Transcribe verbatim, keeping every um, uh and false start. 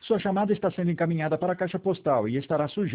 Sua chamada está sendo encaminhada para a caixa postal e estará sujeita